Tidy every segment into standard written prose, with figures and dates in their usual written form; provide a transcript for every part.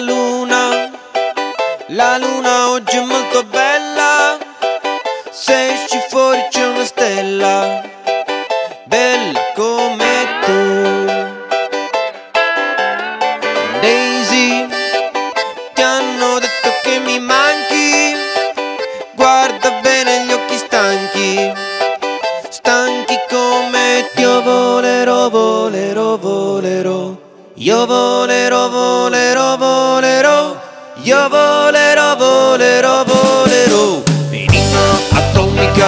La luna oggi è molto bella. Se esci fuori c'è una stella, bella come tu. Daisy, ti hanno detto che mi manchi. Guarda bene gli occhi stanchi, stanchi come te. Io volerò, volerò, volerò. Io volerò, volerò, volerò. Io volerò, volerò, volerò. Menina atomica,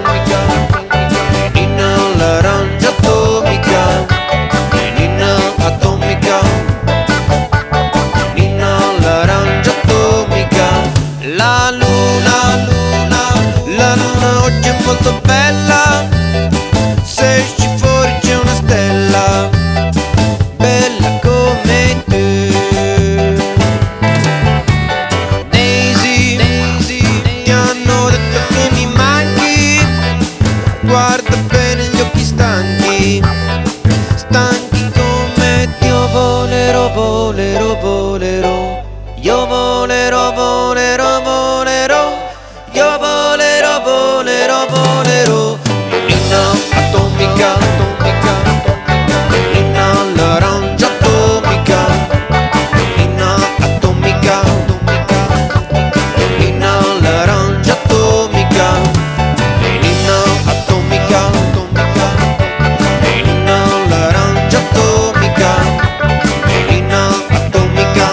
menina l'arancia atomica, menina atomica, menina l'arancia atomica. La luna oggi è molto bella. Se esci fuori c'è una stella, bella come te. Daisy, ti hanno detto che mi manchi. Guarda bene gli occhi stanchi, stanchi come te. Io volerò, volerò, volerò. Io volerò, volerò, volerò. Io volerò, volerò, volerò. Menina atomica, menina l'arancia atomica, menina atomica, menina l'arancia atomica, menina atomica, menina l'arancia atomica, menina atomica,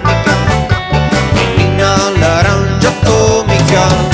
menina l'arancia atomica.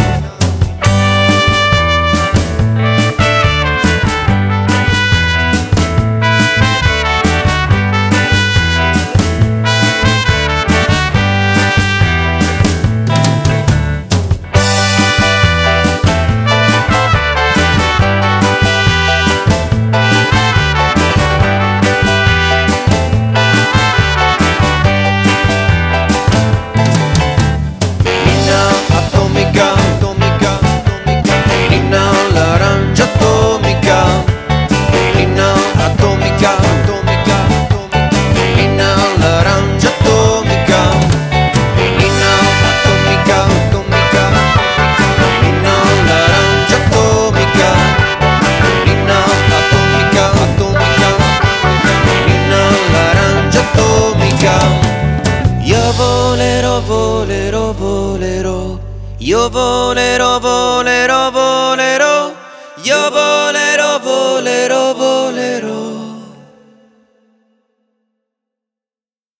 Io volerò, volerò, volerò. Io volerò, volerò, volerò. Io volerò.